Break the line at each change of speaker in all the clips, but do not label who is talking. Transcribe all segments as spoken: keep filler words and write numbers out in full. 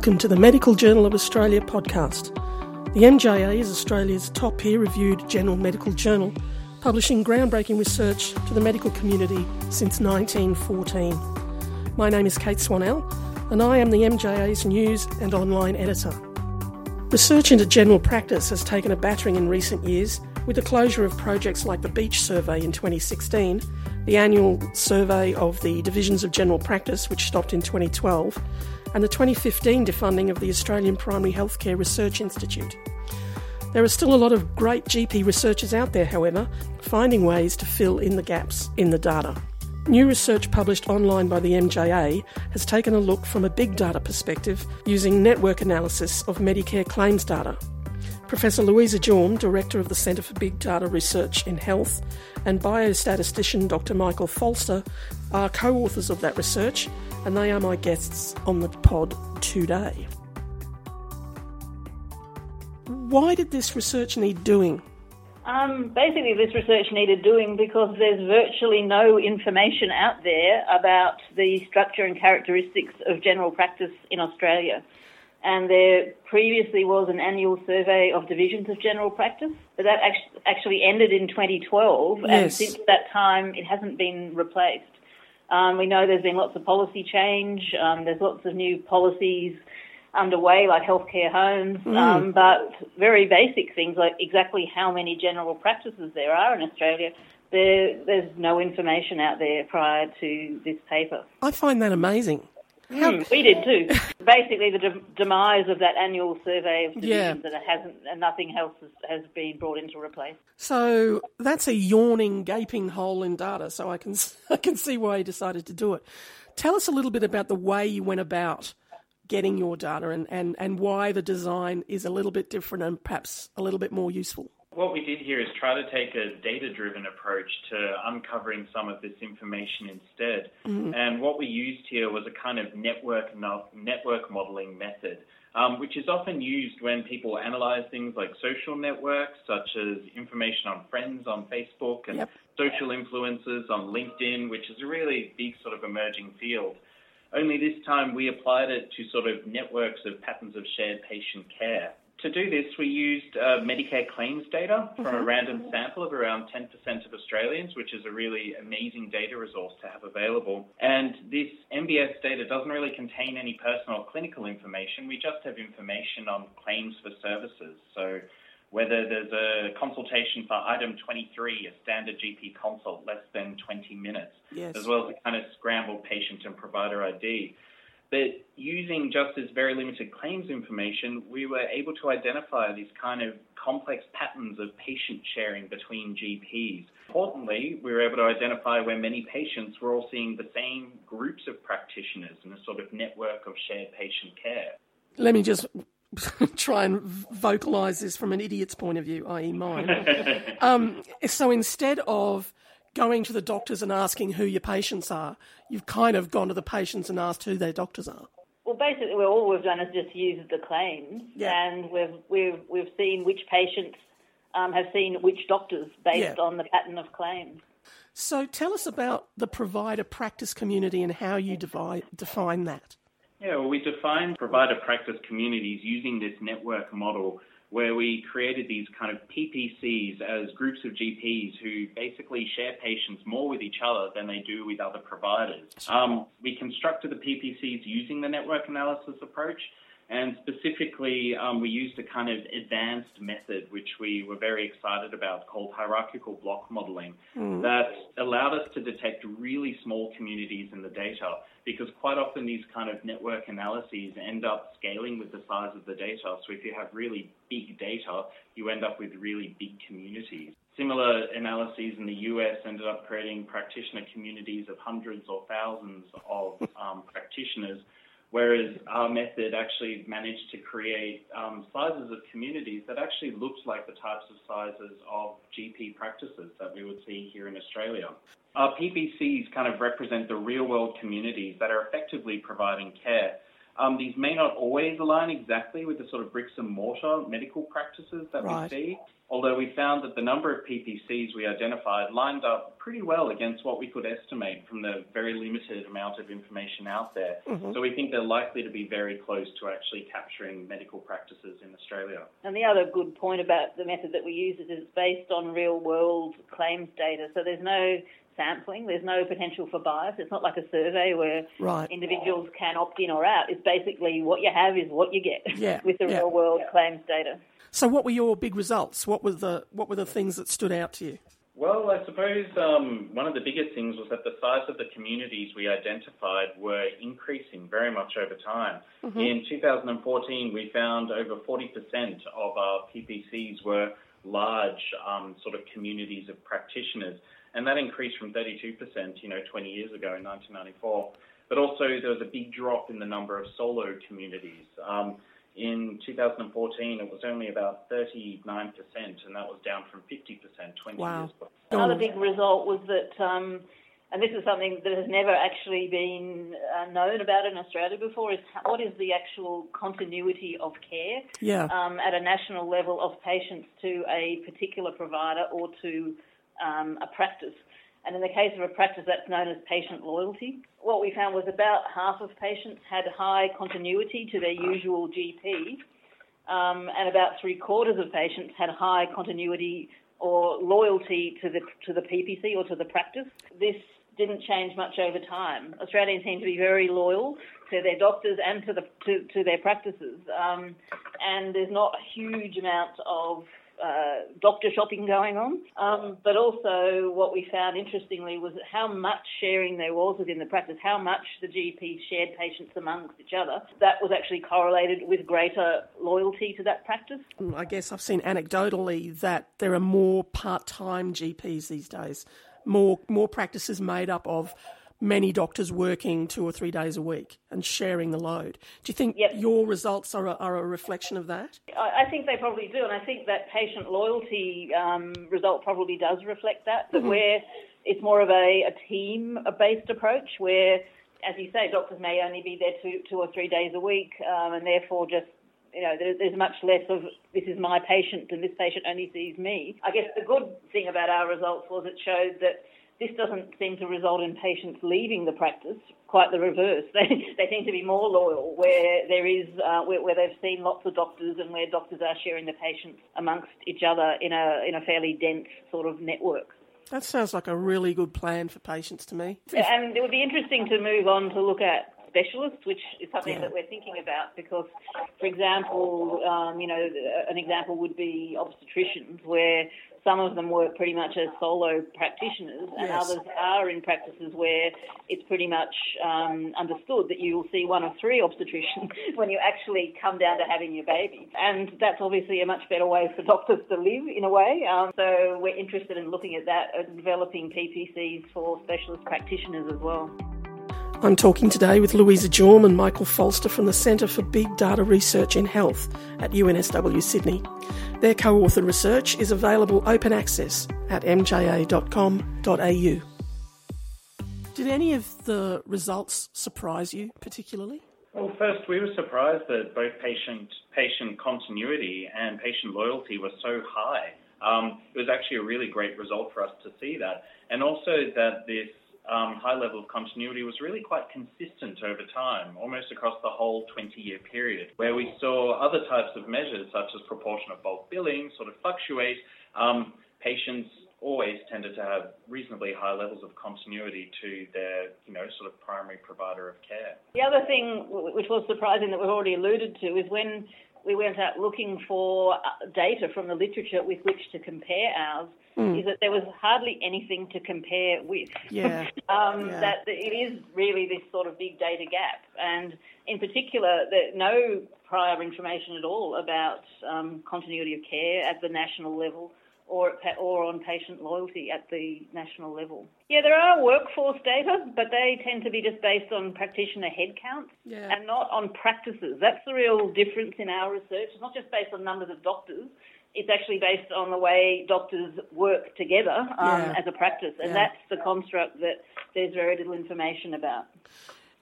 Welcome to the Medical Journal of Australia podcast. The M J A is Australia's top peer-reviewed general medical journal, publishing groundbreaking research to the medical community since nineteen fourteen. My name is Kate Swanell, and I am the M J A's news and online editor. Research into general practice has taken a battering in recent years, with the closure of projects like the Beach Survey in twenty sixteen, the annual survey of the divisions of general practice, which stopped in twenty twelve, and the twenty fifteen defunding of the Australian Primary Healthcare Research Institute. There are still a lot of great G P researchers out there, however, finding ways to fill in the gaps in the data. New research published online by the M J A has taken a look from a big data perspective using network analysis of Medicare claims data. Professor Louisa Jorm, Director of the Centre for Big Data Research in Health, and biostatistician Doctor Michael Folster are co-authors of that research, and they are my guests on the pod today. Why did this research need doing?
Um, basically, this research needed doing because there's virtually no information out there about the structure and characteristics of general practice in Australia. And there previously was an annual survey of divisions of general practice, but that actually ended in twenty twelve, yes. And since that time it hasn't been replaced. Um, we know there's been lots of policy change, um, there's lots of new policies underway like healthcare homes, mm. um, but very basic things like exactly how many general practices there are in Australia, there, there's no information out there prior to this paper.
I find that amazing.
How... Mm, we did too. Basically, the de- demise of that annual survey of divisions, yeah. and it hasn't, and nothing else has, has been brought in to replace.
So that's a yawning, gaping hole in data. So I can I can see why you decided to do it. Tell us a little bit about the way you went about getting your data, and, and, and why the design is a little bit different and perhaps a little bit more useful.
What we did here is try to take a data-driven approach to uncovering some of this information instead. Mm-hmm. And what we used here was a kind of network no- network modelling method, um, which is often used when people analyse things like social networks, such as information on friends on Facebook and yep. social influencers on LinkedIn, which is a really big sort of emerging field. Only this time we applied it to sort of networks of patterns of shared patient care. To do this, we used uh, Medicare claims data from mm-hmm. a random sample of around ten percent of Australians, which is a really amazing data resource to have available. And this M B S data doesn't really contain any personal clinical information. We just have information on claims for services. So whether there's a consultation for item twenty-three, a standard G P consult, less than twenty minutes, yes. as well as a kind of scrambled patient and provider I D. But using just this very limited claims information, we were able to identify these kind of complex patterns of patient sharing between G Ps. Importantly, we were able to identify where many patients were all seeing the same groups of practitioners in a sort of network of shared patient care.
Let me just try and vocalise this from an idiot's point of view, that is mine. um, so instead of going to the doctors and asking who your patients are, you've kind of gone to the patients and asked who their doctors are.
Well, basically, all we've done is just use the claims, yeah. and we've we've we've seen which patients um, have seen which doctors based yeah. on the pattern of claims.
So, tell us about the provider practice community and how you divide, define that.
Yeah, well, we define provider practice communities using this network model, where we created these kind of P P Cs as groups of G Ps who basically share patients more with each other than they do with other providers. Um, we constructed the P P Cs using the network analysis approach, and specifically um, we used a kind of advanced method which we were very excited about called hierarchical block modelling mm. that allowed us to detect really small communities in the data, because quite often these kind of network analyses end up scaling with the size of the data. So if you have really big data, you end up with really big communities. Similar analyses in the U S ended up creating practitioner communities of hundreds or thousands of um, practitioners, whereas our method actually managed to create um, sizes of communities that actually looked like the types of sizes of G P practices that we would see here in Australia. Our P P Cs kind of represent the real-world communities that are effectively providing care. Um, these may not always align exactly with the sort of bricks and mortar medical practices that
Right.
we see, although we found that the number of P P Cs we identified lined up pretty well against what we could estimate from the very limited amount of information out there.
Mm-hmm.
So we think they're likely to be very close to actually capturing medical practices in Australia.
And the other good point about the method that we use is it's based on real-world claims data. So there's no sampling, there's no potential for bias. It's not like a survey where
Right.
individuals can opt in or out. It's basically what you have is what you get
Yeah,
with the
yeah.
real-world claims data.
So what were your big results? What were the what were the things that stood out to you?
Well, I suppose um, one of the biggest things was that the size of the communities we identified were increasing very much over time. Mm-hmm. In two thousand fourteen, we found over forty percent of our P P Cs were large um, sort of communities of practitioners, and that increased from thirty-two percent, you know, twenty years ago in nineteen ninety-four. But also there was a big drop in the number of solo communities. Um, In two thousand fourteen, it was only about thirty-nine percent, and that was down from fifty percent twenty
Wow.
years before.
Another big result was that, um, and this is something that has never actually been uh, known about in Australia before, is how, what is the actual continuity of care
Yeah.
um, at a national level of patients to a particular provider or to um, a practice. And in the case of a practice, that's known as patient loyalty. What we found was about half of patients had high continuity to their usual G P, um, and about three quarters of patients had high continuity or loyalty to the to the P P C or to the practice. This didn't change much over time. Australians seem to be very loyal to their doctors and to the to, to their practices, um, and there's not a huge amount of Uh, doctor shopping going on, um, but also what we found interestingly was how much sharing there was within the practice, how much the G Ps shared patients amongst each other. That was actually correlated with greater loyalty to that practice.
I guess I've seen anecdotally that there are more part-time G Ps these days, more more practices made up of many doctors working two or three days a week and sharing the load. Do you think
Yep.
your results are a, are a reflection of that?
I, I think they probably do, and I think that patient loyalty um, result probably does reflect that, that
Mm-hmm.
where it's more of a, a team-based approach where, as you say, doctors may only be there two, two or three days a week, um, and therefore just You know, there, there's much less of this is my patient and this patient only sees me. I guess the good thing about our results was it showed that this doesn't seem to result in patients leaving the practice, quite the reverse. They, they seem to be more loyal where there is, uh, where, where they've seen lots of doctors and where doctors are sharing the patients amongst each other in a in a fairly dense sort of network.
That sounds like a really good plan for patients to me.
And it would be interesting to move on to look at specialists, which is something
Yeah.
that we're thinking about because, for example, um, you know, an example would be obstetricians where some of them work pretty much as solo practitioners and
Yes.
others are in practices where it's pretty much um, understood that you will see one of three obstetricians when you actually come down to having your baby. And that's obviously a much better way for doctors to live in a way. Um, so we're interested in looking at that and developing P P Cs for specialist practitioners as well.
I'm talking today with Louisa Jorm and Michael Folster from the Centre for Big Data Research in Health at U N S W Sydney. Their co-authored research is available open access at m j a dot com dot a u. Did any of the results surprise you particularly?
Well, first, we were surprised that both patient patient continuity and patient loyalty were so high. Um, it was actually a really great result for us to see that, and also that this Um, high level of continuity was really quite consistent over time, almost across the whole twenty-year period, where we saw other types of measures, such as proportion of bulk billing, sort of fluctuate. Um, patients always tended to have reasonably high levels of continuity to their, you know, sort of primary provider of care.
The other thing which was surprising that we've already alluded to is when we went out looking for data from the literature with which to compare ours, mm. is that there was hardly anything to compare with.
Yeah.
um,
yeah.
That it is really this sort of big data gap. And in particular, that no prior information at all about um, continuity of care at the national level or or on patient loyalty at the national level. Yeah, there are workforce data, but they tend to be just based on practitioner headcounts
yeah.
and not on practices. That's the real difference in our research. It's not just based on numbers of doctors. It's actually based on the way doctors work together um,
yeah.
as a practice, and
yeah.
that's the construct that there's very little information about.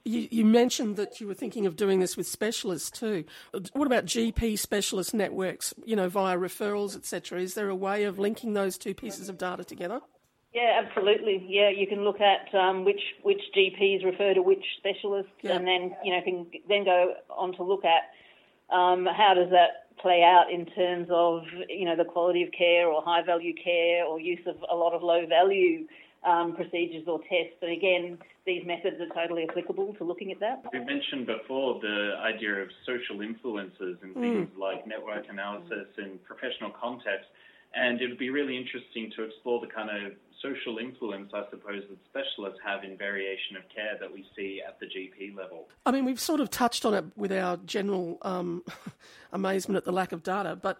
You, you mentioned that you were thinking of doing this with specialists too. What about G P specialist networks, you know, via referrals, et cetera? Is there a way of linking those two pieces of data together?
Yeah, absolutely. Yeah, you can look at um, which which G Ps refer to which specialists, yeah. and then you know can then go on to look at um, how does that play out in terms of you know the quality of care or high value care or use of a lot of low value um, procedures or tests. And again, these methods are totally applicable to looking at that.
We mentioned before the idea of social influences and things mm. like network analysis in professional context. And it would be really interesting to explore the kind of social influence, I suppose, that specialists have in variation of care that we see at the G P level.
I mean, we've sort of touched on it with our general um, amazement at the lack of data, but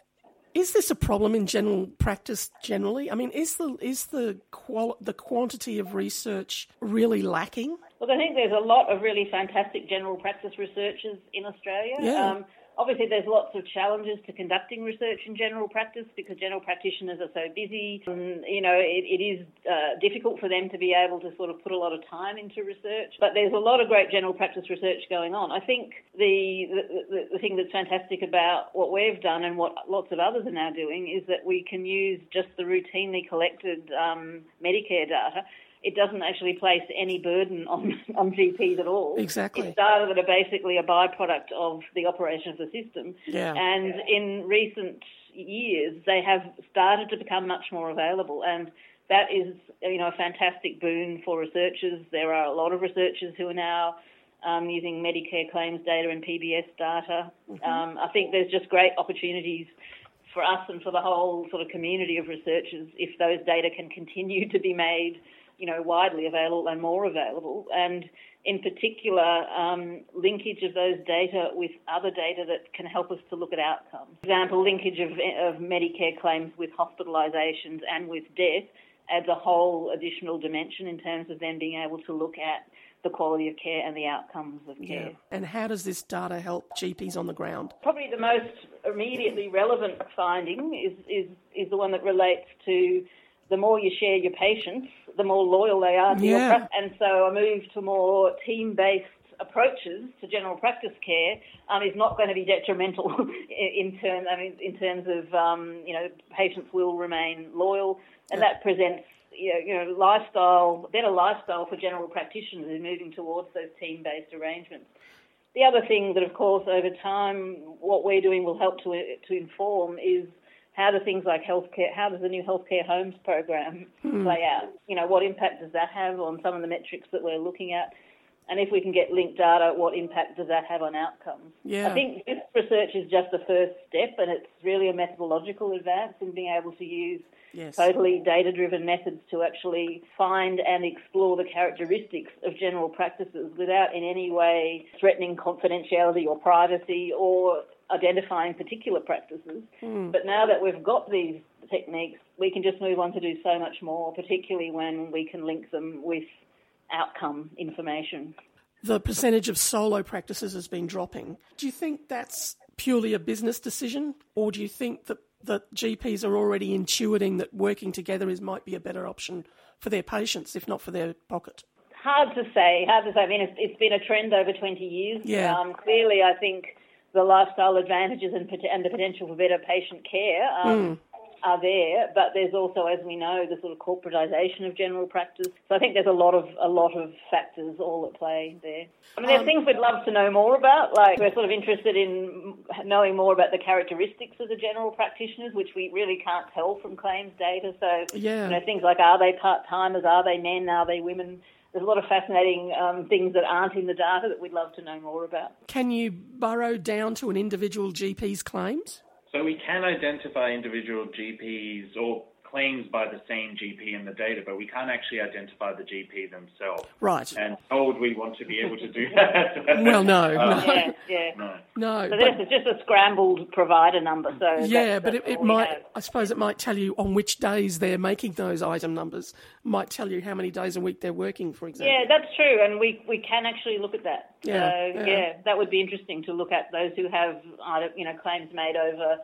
is this a problem in general practice generally? I mean, is the is the qual- the quantity of research really lacking?
Look, I think there's a lot of really fantastic general practice researchers in Australia.
Yeah.
Um, Obviously, there's lots of challenges to conducting research in general practice because general practitioners are so busy. Um, you know, it, it is uh, difficult for them to be able to sort of put a lot of time into research. But there's a lot of great general practice research going on. I think the, the, the thing that's fantastic about what we've done and what lots of others are now doing is that we can use just the routinely collected um, Medicare data. It doesn't actually place any burden on, on G Ps at all.
Exactly.
It's data that are basically a byproduct of the operation of the system.
Yeah.
And in recent years, they have started to become much more available. And that is, you know, a fantastic boon for researchers. There are a lot of researchers who are now um, using Medicare claims data and P B S data. Mm-hmm. Um, I think there's just great opportunities for us and for the whole sort of community of researchers if those data can continue to be made you know, widely available and more available, and in particular, um, linkage of those data with other data that can help us to look at outcomes. For example, linkage of, of Medicare claims with hospitalisations and with death adds a whole additional dimension in terms of then being able to look at the quality of care and the outcomes of care.
Yeah. And how does this data help G Ps on the ground? Probably
the most immediately relevant finding is, is, is the one that relates to the more you share your patients, the more loyal they are to
yeah.
your practice. And so a move to more team-based approaches to general practice care um, is not going to be detrimental in, term, I mean, in terms of, um, you know, patients will remain loyal, and yeah. that presents, you know, you know, lifestyle, better lifestyle for general practitioners in moving towards those team-based arrangements. The other thing that, of course, over time, what we're doing will help to to inform is how do things like healthcare, how does the new healthcare homes program mm. play out? You know, what impact does that have on some of the metrics that we're looking at? And if we can get linked data, what impact does that have on outcomes?
Yeah.
I think this research is just the first step, and it's really a methodological advance in being able to use
yes.
totally data-driven methods to actually find and explore the characteristics of general practices without in any way threatening confidentiality or privacy or identifying particular practices.
Mm.
But now that we've got these techniques, we can just move on to do so much more, particularly when we can link them with outcome information.
The percentage of solo practices has been dropping. Do you think that's purely a business decision, or do you think that, that G Ps are already intuiting that working together is might be a better option for their patients, if not for their pocket?
Hard to say. Hard to say. I mean, it's, it's been a trend over twenty years.
Yeah.
Um, clearly, I think the lifestyle advantages and, and the potential for better patient care um,
mm.
are there, but there's also, as we know, the sort of corporatisation of general practice. So I think there's a lot of a lot of factors all at play there. I mean, there's um, things we'd love to know more about, like we're sort of interested in knowing more about the characteristics of the general practitioners, which we really can't tell from claims data. So,
yeah.
you know, things like are they part-timers, are they men, are they women? There's a lot of fascinating um, things that aren't in the data that we'd love to know more about.
Can you burrow down to an individual G P's claims?
So we can identify individual G Ps or claims by the same G P in the data, but we can't actually identify the G P themselves.
Right.
And how would we want to be able to do that?
Well, no,
uh,
no.
Yeah, yeah.
No.
No.
So this is just a scrambled provider number. So
yeah,
that's,
but
that's
it, it might, have. I suppose it might tell you on which days they're making those item numbers, might tell you how many days a week they're working, for example.
Yeah, that's true, and we, we can actually look at that.
Yeah,
so,
yeah.
yeah, that would be interesting to look at those who have, you know, claims made over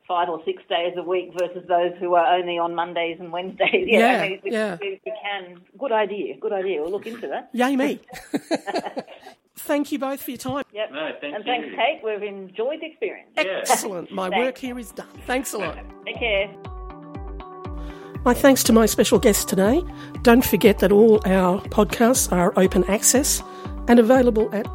five or six days a week versus those who are only on Mondays and Wednesdays. Yeah,
yeah,
I mean, we,
yeah.
we, we can. Good idea, good idea. We'll look into that.
Yay me. Thank you both for your time.
Yep.
No, thank
and
you.
thanks, Kate. We've enjoyed the experience.
Yeah.
Excellent. My
Thanks.
work here is done. Thanks a lot.
Take care.
My thanks to my special guest today. Don't forget that all our podcasts are open access and available at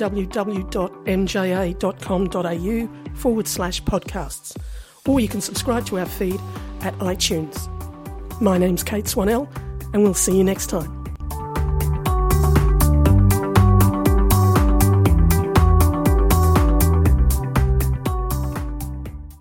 www.mja.com.au forward slash podcasts. Or you can subscribe to our feed at iTunes. My name's Kate Swanell, and we'll see you next time.